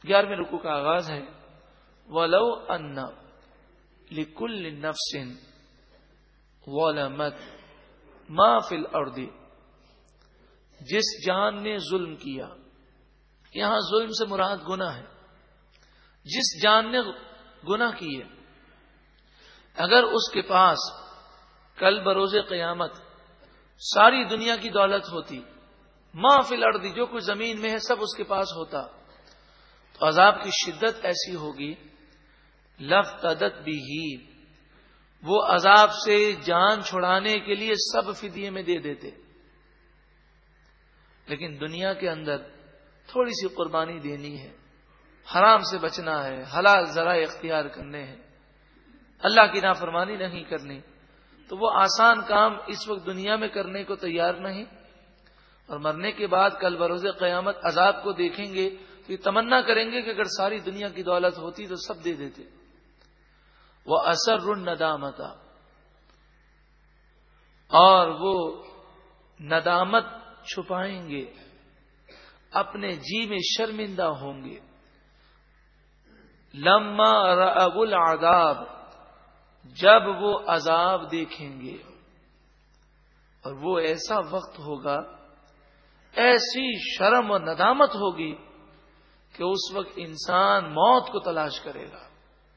11ویں رکوع کا آغاز ہے وَلَوْ أَنَّ لِكُلِّ نَفْسٍ ظَلَمَتْ مَا فِي الْأَرْضِ، جس جان نے ظلم کیا، یہاں ظلم سے مراد گناہ ہے، جس جان نے گناہ کیے، اگر اس کے پاس کل بروز قیامت ساری دنیا کی دولت ہوتی، ما فی الارض، جو کچھ زمین میں ہے سب اس کے پاس ہوتا، تو عذاب کی شدت ایسی ہوگی لفتدت بہ، وہ عذاب سے جان چھڑانے کے لیے سب فدیے میں دے دیتے۔ لیکن دنیا کے اندر تھوڑی سی قربانی دینی ہے، حرام سے بچنا ہے، حلال ذرائع اختیار کرنے ہیں، اللہ کی نافرمانی نہیں کرنی، تو وہ آسان کام اس وقت دنیا میں کرنے کو تیار نہیں، اور مرنے کے بعد کل بروز قیامت عذاب کو دیکھیں گے تو یہ تمنا کریں گے کہ اگر ساری دنیا کی دولت ہوتی تو سب دے دیتے۔ وہ اسر الندامت، اور وہ ندامت چھپائیں گے، اپنے جی میں شرمندہ ہوں گے، لما رأوا العذاب، جب وہ عذاب دیکھیں گے، اور وہ ایسا وقت ہوگا، ایسی شرم و ندامت ہوگی کہ اس وقت انسان موت کو تلاش کرے گا۔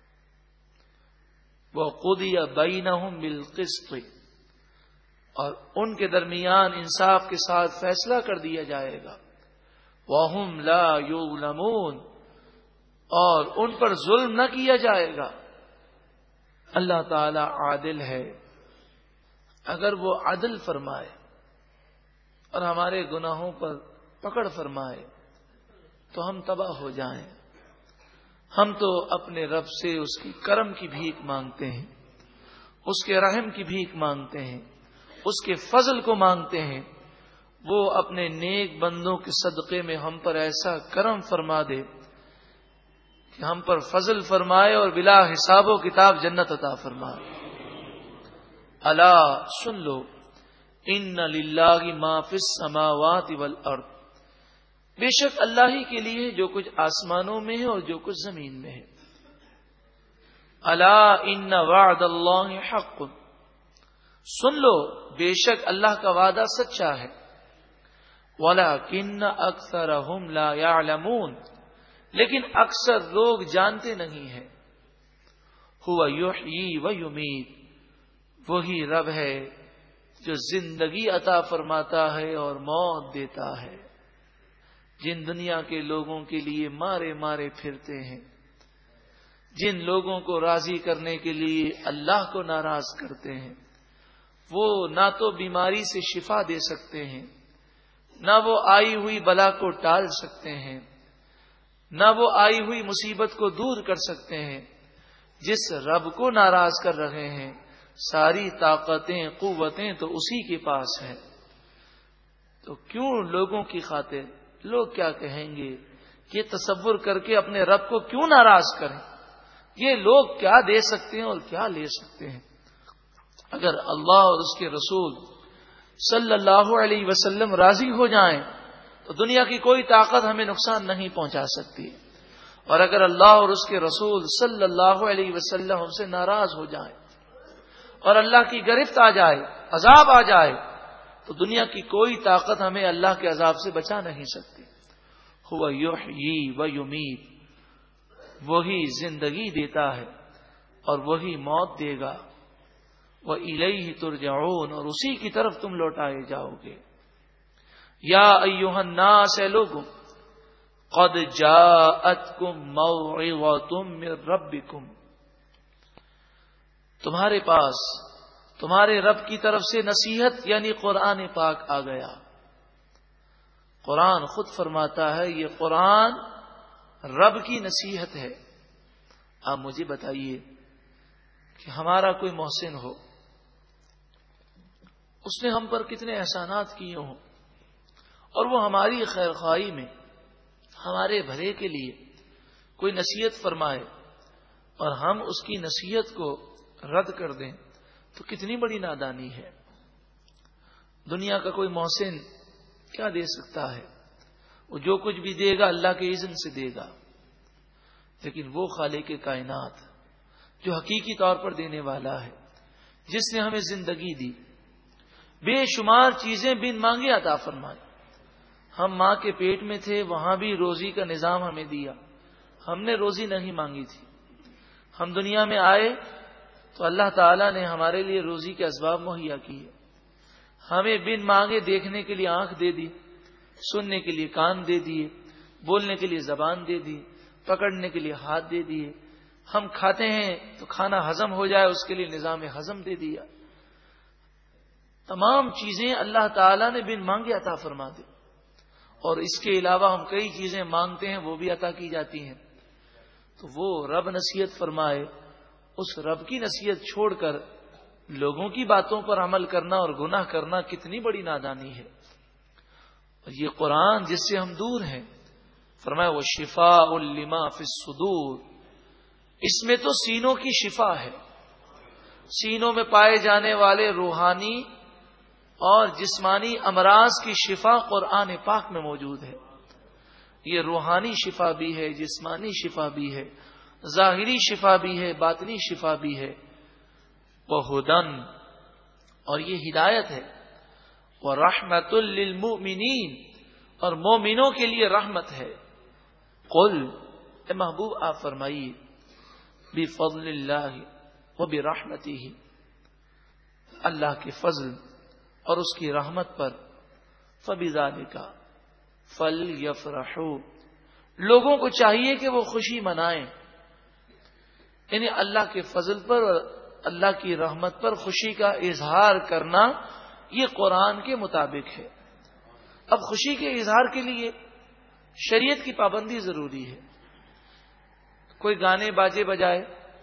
وَقُضِيَ بَيْنَهُمْ بِالْقِسْطِ، اور ان کے درمیان انصاف کے ساتھ فیصلہ کر دیا جائے گا۔ وَهُمْ لَا يُظْلَمُونَ، اور ان پر ظلم نہ کیا جائے گا۔ اللہ تعالی عادل ہے، اگر وہ عدل فرمائے اور ہمارے گناہوں پر پکڑ فرمائے تو ہم تباہ ہو جائیں۔ ہم تو اپنے رب سے اس کی کرم کی بھیک مانگتے ہیں، اس کے رحم کی بھیک مانگتے ہیں، اس کے فضل کو مانگتے ہیں، وہ اپنے نیک بندوں کے صدقے میں ہم پر ایسا کرم فرما دے کہ ہم پر فضل فرمائے اور بلا حساب و کتاب جنت عطا فرمائے۔ الا سن لو، ان للہ ما فی السماوات والارض، بے شک اللہ ہی کے لیے جو کچھ آسمانوں میں ہے اور جو کچھ زمین میں ہے۔ الا ان وعد اللہ حق، سن لو بے شک اللہ کا وعدہ سچا ہے۔ ولکن اکثرہم لا یعلمون، لیکن اکثر لوگ جانتے نہیں ہیں۔ هو یحیی و یمیت، وہی رب ہے جو زندگی عطا فرماتا ہے اور موت دیتا ہے۔ جن دنیا کے لوگوں کے لیے مارے مارے پھرتے ہیں، جن لوگوں کو راضی کرنے کے لیے اللہ کو ناراض کرتے ہیں، وہ نہ تو بیماری سے شفا دے سکتے ہیں، نہ وہ آئی ہوئی بلا کو ٹال سکتے ہیں، نہ وہ آئی ہوئی مصیبت کو دور کر سکتے ہیں۔ جس رب کو ناراض کر رہے ہیں، ساری طاقتیں قوتیں تو اسی کے پاس ہیں، تو کیوں لوگوں کی خاطر لوگ کیا کہیں گے یہ تصور کر کے اپنے رب کو کیوں ناراض کریں؟ یہ لوگ کیا دے سکتے ہیں اور کیا لے سکتے ہیں؟ اگر اللہ اور اس کے رسول صلی اللہ علیہ وسلم راضی ہو جائیں تو دنیا کی کوئی طاقت ہمیں نقصان نہیں پہنچا سکتی، اور اگر اللہ اور اس کے رسول صلی اللہ علیہ وسلم ہم سے ناراض ہو جائیں اور اللہ کی گرفت آ جائے، عذاب آ جائے، تو دنیا کی کوئی طاقت ہمیں اللہ کے عذاب سے بچا نہیں سکتی۔ هو یحیی و یمیت، وہی زندگی دیتا ہے اور وہی موت دے گا۔ وَإِلَيْهِ تُرْجَعُونَ، اور اسی کی طرف تم لوٹائے جاؤ گے۔ یا ایھا الناس، اے لوگوں، قد جاءتکم موعظۃ من ربکم، تمہارے پاس تمہارے رب کی طرف سے نصیحت یعنی قرآن پاک آ گیا۔ قرآن خود فرماتا ہے یہ قرآن رب کی نصیحت ہے۔ آپ مجھے بتائیے کہ ہمارا کوئی محسن ہو، اس نے ہم پر کتنے احسانات کیے ہوں، اور وہ ہماری خیر خواہی میں ہمارے بھلے کے لیے کوئی نصیحت فرمائے اور ہم اس کی نصیحت کو رد کر دیں تو کتنی بڑی نادانی ہے۔ دنیا کا کوئی محسن کیا دے سکتا ہے؟ وہ جو کچھ بھی دے گا اللہ کے اذن سے دے گا، لیکن وہ خالق کائنات جو حقیقی طور پر دینے والا ہے، جس نے ہمیں زندگی دی، بے شمار چیزیں بن مانگے عطا فرمائی. ہم ماں کے پیٹ میں تھے، وہاں بھی روزی کا نظام ہمیں دیا، ہم نے روزی نہیں مانگی تھی. ہم دنیا میں آئے تو اللہ تعالیٰ نے ہمارے لیے روزی کے اسباب مہیا کیے. ہمیں بن مانگے دیکھنے کے لیے آنکھ دے دی، سننے کے لیے کان دے دیے، بولنے کے لیے زبان دے دی، پکڑنے کے لیے ہاتھ دے دیے. ہم کھاتے ہیں تو کھانا ہضم ہو جائے اس کے لیے نظام ہضم دے دیا. تمام چیزیں اللہ تعالیٰ نے بن مانگے عطا فرما دی. اور اس کے علاوہ ہم کئی چیزیں مانگتے ہیں وہ بھی عطا کی جاتی ہیں. تو وہ رب نصیحت فرمائے، اس رب کی نصیحت چھوڑ کر لوگوں کی باتوں پر عمل کرنا اور گناہ کرنا کتنی بڑی نادانی ہے. اور یہ قرآن جس سے ہم دور ہیں، فرمایا وہ شفاء لما فی الصدور، اس میں تو سینوں کی شفا ہے. سینوں میں پائے جانے والے روحانی اور جسمانی امراض کی شفا قرآن پاک میں موجود ہے. یہ روحانی شفا بھی ہے، جسمانی شفا بھی ہے، ظاہری شفا بھی ہے، باطنی شفا بھی ہے. وہدن، اور یہ ہدایت ہے. ورحمۃ للمؤمنین، اور مومنوں کے لیے رحمت ہے. قل، اے محبوب آپ فرمائیے، بفضل اللہ وبرحمتہ، اللہ کے فضل اور اس کی رحمت پر، فبذالک فلیفرحوا، لوگوں کو چاہیے کہ وہ خوشی منائیں. یعنی اللہ کے فضل پر اور اللہ کی رحمت پر خوشی کا اظہار کرنا یہ قرآن کے مطابق ہے. اب خوشی کے اظہار کے لیے شریعت کی پابندی ضروری ہے. کوئی گانے باجے بجائے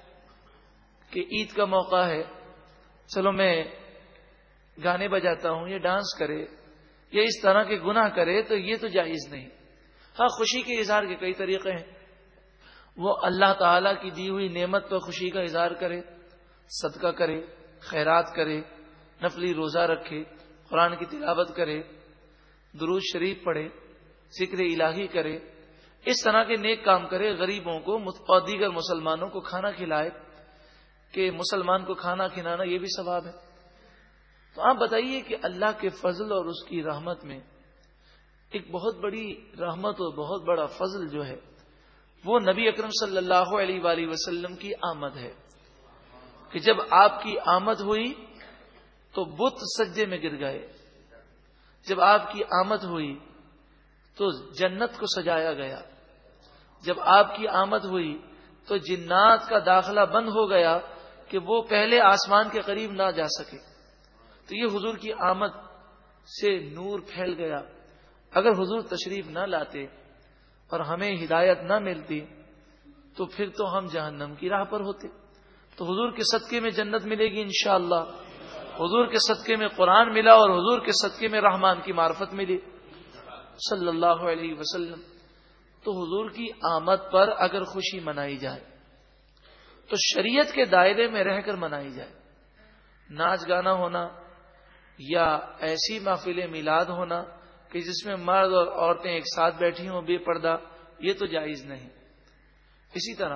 کہ عید کا موقع ہے، چلو میں گانے بجاتا ہوں، یہ ڈانس کرے یا اس طرح کے گناہ کرے تو یہ تو جائز نہیں. ہاں، خوشی کے اظہار کے کئی طریقے ہیں. وہ اللہ تعالی کی دی ہوئی نعمت پر خوشی کا اظہار کرے، صدقہ کرے، خیرات کرے، نفلی روزہ رکھے، قرآن کی تلاوت کرے، درود شریف پڑھے، ذکر الہی کرے، اس طرح کے نیک کام کرے. غریبوں کو اور دیگر مسلمانوں کو کھانا کھلائے، کہ مسلمان کو کھانا کھلانا یہ بھی ثواب ہے. تو آپ بتائیے کہ اللہ کے فضل اور اس کی رحمت میں ایک بہت بڑی رحمت اور بہت بڑا فضل جو ہے وہ نبی اکرم صلی اللہ علیہ وآلہ وسلم کی آمد ہے. کہ جب آپ کی آمد ہوئی تو بت سجدے میں گر گئے. جب آپ کی آمد ہوئی تو جنت کو سجایا گیا. جب آپ کی آمد ہوئی تو جنات کا داخلہ بند ہو گیا کہ وہ پہلے آسمان کے قریب نہ جا سکے. تو یہ حضور کی آمد سے نور پھیل گیا. اگر حضور تشریف نہ لاتے اور ہمیں ہدایت نہ ملتی تو پھر تو ہم جہنم کی راہ پر ہوتے. تو حضور کے صدقے میں جنت ملے گی انشاءاللہ. حضور کے صدقے میں قرآن ملا اور حضور کے صدقے میں رحمان کی معرفت ملی صلی اللہ علیہ وسلم. تو حضور کی آمد پر اگر خوشی منائی جائے تو شریعت کے دائرے میں رہ کر منائی جائے. ناچ گانا ہونا یا ایسی محفل میلاد ہونا کہ جس میں مرد اور عورتیں ایک ساتھ بیٹھی ہوں بے پردہ، یہ تو جائز نہیں. اسی طرح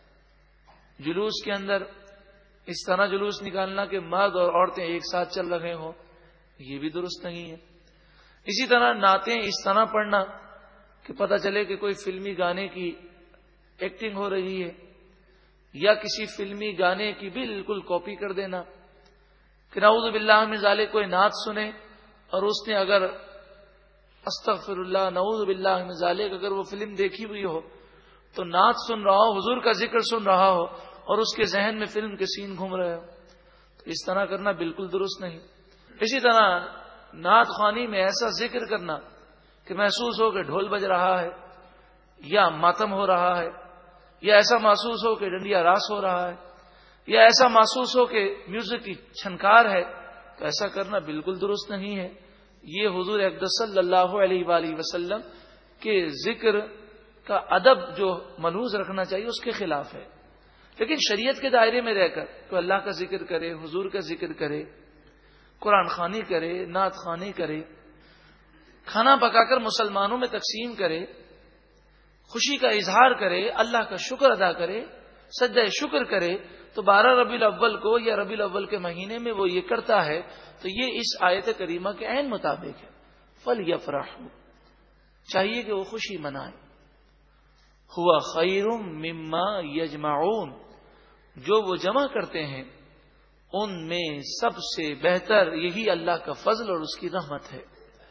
جلوس کے اندر اس طرح جلوس نکالنا کہ مرد اور عورتیں ایک ساتھ چل رہے ہوں، یہ بھی درست نہیں ہے. اسی طرح نعتیں اس طرح پڑھنا کہ پتہ چلے کہ کوئی فلمی گانے کی ایکٹنگ ہو رہی ہے یا کسی فلمی گانے کی بالکل کاپی کر دینا کہ نعوذ باللہ من ذالک کوئی نعت سنے اور اس نے اگر استغفر اللہ نعوذ باللہ من ذالک اگر وہ فلم دیکھی ہوئی ہو تو نعت سن رہا ہو، حضور کا ذکر سن رہا ہو اور اس کے ذہن میں فلم کے سین گھوم رہے ہو، تو اس طرح کرنا بالکل درست نہیں. اسی طرح نعت خوانی میں ایسا ذکر کرنا کہ محسوس ہو کہ ڈھول بج رہا ہے یا ماتم ہو رہا ہے یا ایسا محسوس ہو کہ ڈنڈیا راس ہو رہا ہے یا ایسا محسوس ہو کہ میوزک کی چھنکار ہے، تو ایسا کرنا بالکل درست نہیں ہے. یہ حضور اقدس صلی اللہ علیہ وآلہ وسلم کے ذکر کا ادب جو ملحوظ رکھنا چاہیے اس کے خلاف ہے. لیکن شریعت کے دائرے میں رہ کر تو اللہ کا ذکر کرے، حضور کا ذکر کرے، قرآن خوانی کرے، نعت خوانی کرے، کھانا پکا کر مسلمانوں میں تقسیم کرے، خوشی کا اظہار کرے، اللہ کا شکر ادا کرے، سجدہ شکر کرے، تو 12 ربیع الاول کو یا ربیع الاول کے مہینے میں وہ یہ کرتا ہے تو یہ اس آیت کریمہ کے عین مطابق ہے۔ فَلْيَفْرَحُوا، چاہیے کہ وہ خوشی منائے۔ ہوا خیر مما یجمعون، جو وہ جمع کرتے ہیں ان میں سب سے بہتر یہی اللہ کا فضل اور اس کی رحمت ہے۔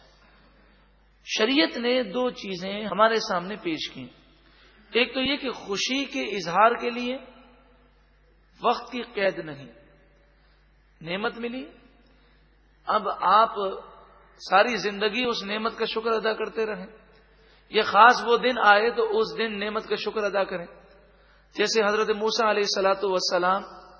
شریعت نے 2 چیزیں ہمارے سامنے پیش کی، ایک تو یہ کہ خوشی کے اظہار کے لیے وقت کی قید نہیں، نعمت ملی، اب آپ ساری زندگی اس نعمت کا شکر ادا کرتے رہیں، یہ خاص وہ دن آئے تو اس دن نعمت کا شکر ادا کریں۔ جیسے حضرت موسیٰ علیہ الصلاۃ والسلام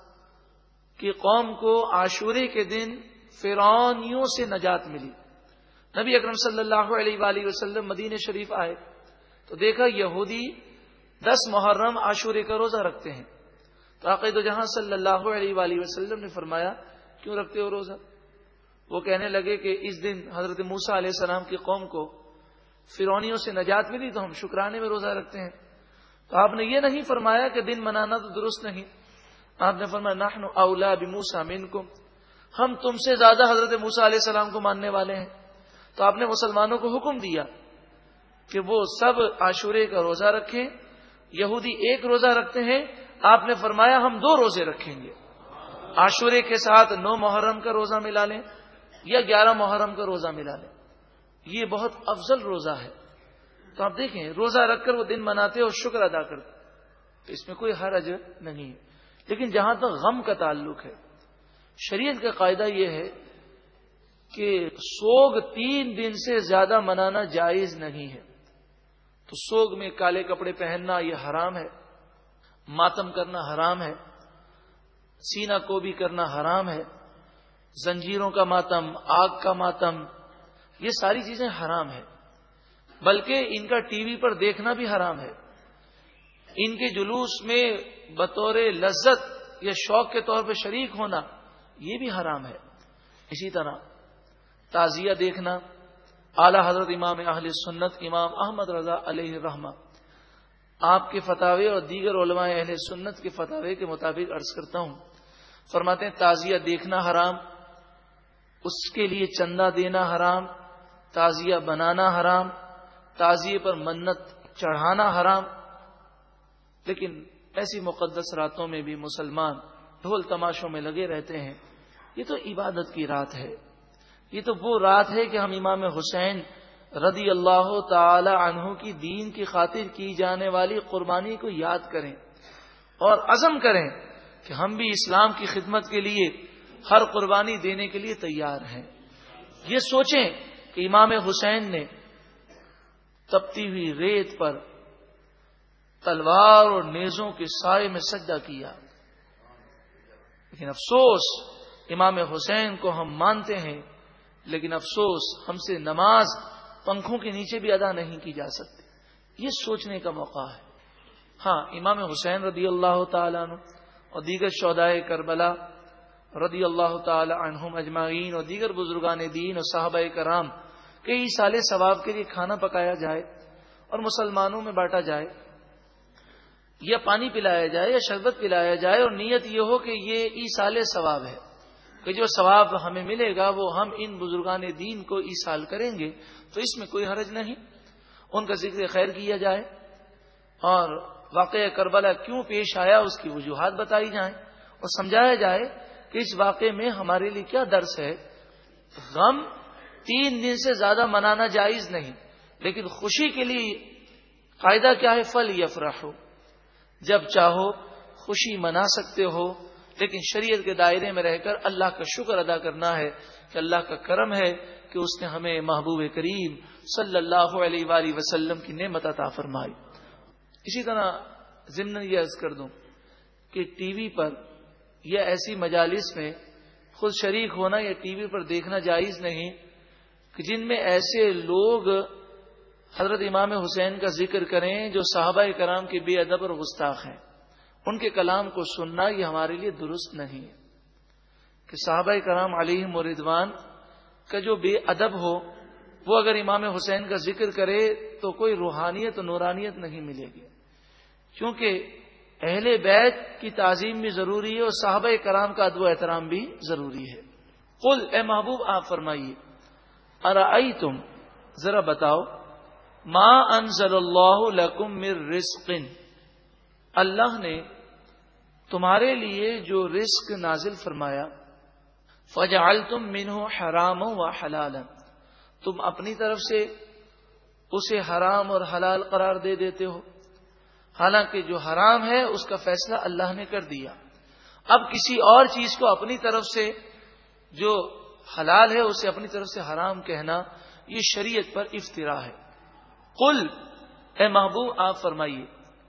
کی قوم کو عاشورے کے دن فرعونیوں سے نجات ملی، نبی اکرم صلی اللہ علیہ وآلہ وسلم مدینہ شریف آئے تو دیکھا یہودی 10 محرم عاشورے کا روزہ رکھتے ہیں، تو آقا جہاں صلی اللہ علیہ وآلہ وسلم نے فرمایا کیوں رکھتے ہو روزہ؟ وہ کہنے لگے کہ اس دن حضرت موسیٰ علیہ السلام کی قوم کو فرعونیوں سے نجات ملی تو ہم شکرانے میں روزہ رکھتے ہیں۔ تو آپ نے یہ نہیں فرمایا کہ دن منانا تو درست نہیں، آپ نے فرمایا نحن اولا بموسیٰ منکم، ہم تم سے زیادہ حضرت موسیٰ علیہ السلام کو ماننے والے ہیں۔ تو آپ نے مسلمانوں کو حکم دیا کہ وہ سب عاشورے کا روزہ رکھیں، یہودی 1 روزہ رکھتے ہیں، آپ نے فرمایا ہم 2 روزے رکھیں گے، عاشورے کے ساتھ 9 محرم کا روزہ ملا لیں یا 11 محرم کا روزہ ملا لیں، یہ بہت افضل روزہ ہے۔ تو آپ دیکھیں روزہ رکھ کر وہ دن مناتے اور شکر ادا کرتے، تو اس میں کوئی حرج نہیں ہے۔ لیکن جہاں تک غم کا تعلق ہے، شریعت کا قاعدہ یہ ہے کہ سوگ 3 دن سے زیادہ منانا جائز نہیں ہے۔ تو سوگ میں کالے کپڑے پہننا یہ حرام ہے، ماتم کرنا حرام ہے، سینہ کو بھی کرنا حرام ہے، زنجیروں کا ماتم، آگ کا ماتم، یہ ساری چیزیں حرام ہے، بلکہ ان کا ٹی وی پر دیکھنا بھی حرام ہے، ان کے جلوس میں بطور لذت یا شوق کے طور پہ شریک ہونا یہ بھی حرام ہے۔ اسی طرح تعزیہ دیکھنا، اعلی حضرت امام اہل سنت امام احمد رضا علیہ الرحمہ آپ کے فتاوے اور دیگر علماء اہل سنت کے فتاوے کے مطابق عرض کرتا ہوں، فرماتے ہیں تعزیہ دیکھنا حرام، اس کے لیے چندہ دینا حرام، تعزیہ بنانا حرام، تعزیے پر منت چڑھانا حرام۔ لیکن ایسی مقدس راتوں میں بھی مسلمان ڈھول تماشوں میں لگے رہتے ہیں، یہ تو عبادت کی رات ہے، یہ تو وہ رات ہے کہ ہم امام حسین رضی اللہ تعالی عنہ کی دین کی خاطر کی جانے والی قربانی کو یاد کریں اور عزم کریں کہ ہم بھی اسلام کی خدمت کے لیے ہر قربانی دینے کے لیے تیار ہیں۔ یہ سوچیں کہ امام حسین نے تپتی ہوئی ریت پر تلوار اور نیزوں کے سائے میں سجدہ کیا، لیکن افسوس امام حسین کو ہم مانتے ہیں، لیکن افسوس ہم سے نماز پنکھوں کے نیچے بھی ادا نہیں کی جا سکتی۔ یہ سوچنے کا موقع ہے۔ ہاں، امام حسین رضی اللہ تعالیٰ عنہ اور دیگر شہدائے کربلا رضی اللہ تعالی عنہم اجمعین اور دیگر بزرگان دین اور صحابہ کرام کئی سال ثواب کے لیے کھانا پکایا جائے اور مسلمانوں میں بانٹا جائے، یا پانی پلایا جائے یا شربت پلایا جائے، اور نیت یہ ہو کہ یہ ایصال ثواب ہے، کہ جو ثواب ہمیں ملے گا وہ ہم ان بزرگان دین کو ایصال کریں گے، تو اس میں کوئی حرج نہیں، ان کا ذکر خیر کیا جائے اور واقعہ کربلا کیوں پیش آیا اس کی وجوہات بتائی جائیں اور سمجھایا جائے کہ اس واقعے میں ہمارے لیے کیا درس ہے۔ غم 3 دن سے زیادہ منانا جائز نہیں، لیکن خوشی کے لیے قاعدہ کیا ہے؟ فَلْيَفْرَحُوا، جب چاہو خوشی منا سکتے ہو، لیکن شریعت کے دائرے میں رہ کر اللہ کا شکر ادا کرنا ہے کہ اللہ کا کرم ہے کہ اس نے ہمیں محبوب کریم صلی اللہ علیہ وآلہ وسلم کی نعمت عطا فرمائی۔ اسی طرح ضمن یہ عرض کر دوں کہ ٹی وی پر یا ایسی مجالس میں خود شریک ہونا یا ٹی وی پر دیکھنا جائز نہیں کہ جن میں ایسے لوگ حضرت امام حسین کا ذکر کریں جو صحابہ کرام کے بے ادب اور گستاخ ہیں، ان کے کلام کو سننا یہ ہمارے لیے درست نہیں ہے کہ صحابہ کرام علیہم رضوان کا جو بے ادب ہو وہ اگر امام حسین کا ذکر کرے تو کوئی روحانیت و نورانیت نہیں ملے گی، کیونکہ اہل بیت کی تعظیم بھی ضروری ہے اور صحابہ کرام کا ادب و احترام بھی ضروری ہے۔ قل اے محبوب آپ فرمائیے، ارأیتم ذرا بتاؤ، ما انزل اللہ لکم من رزق، اللہ نے تمہارے لیے جو رزق نازل فرمایا، فجعلتم منہ حراما وحلالا، تم اپنی طرف سے اسے حرام اور حلال قرار دے دیتے ہو، حالانکہ جو حرام ہے اس کا فیصلہ اللہ نے کر دیا۔ اب کسی اور چیز کو اپنی طرف سے جو حلال ہے اسے اپنی طرف سے حرام کہنا، یہ شریعت پر افتراء ہے۔ قل اے محبوب آپ فرمائیے،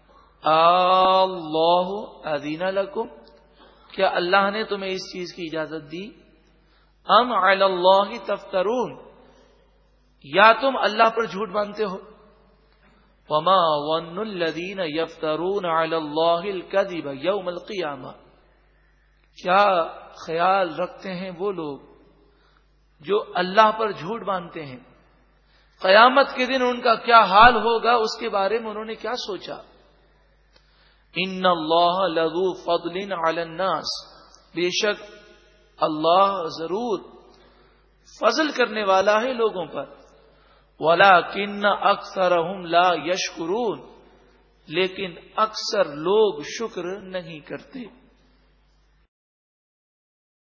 اللہ اذن لکم، کیا اللہ نے تمہیں اس چیز کی اجازت دی؟ ام علی اللہ تفترون، یا تم اللہ پر جھوٹ باندھتے ہو؟ وما ظن الذین یفترون علی اللہ الکذب یوم القیامہ، کیا خیال رکھتے ہیں وہ لوگ جو اللہ پر جھوٹ باندھتے ہیں، قیامت کے دن ان کا کیا حال ہوگا اس کے بارے میں انہوں نے کیا سوچا؟ ان اللہ لذو فضل علی الناس، بے شک اللہ ضرور فضل کرنے والا ہے لوگوں پر، ولیکن اکثرہم لا یشکرون، لیکن اکثر لوگ شکر نہیں کرتے۔